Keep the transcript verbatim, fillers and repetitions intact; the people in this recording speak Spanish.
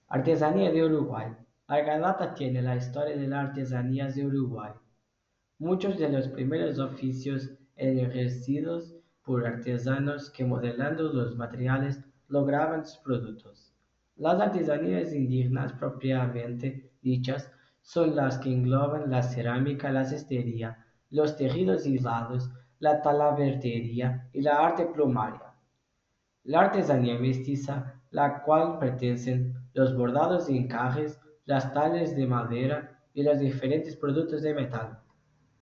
Artesanía de Uruguay. Larga data tiene la historia de las artesanías de Uruguay. Muchos de los primeros oficios eran ejercidos por artesanos que modelando los materiales lograban sus productos. Las artesanías indígenas propiamente dichas son las que engloban la cerámica, la cestería, los tejidos hilados, la talabartería y la arte plumaria. La artesanía mestiza, la cual pertenecen los bordados y encajes, las tallas de madera y los diferentes productos de metal.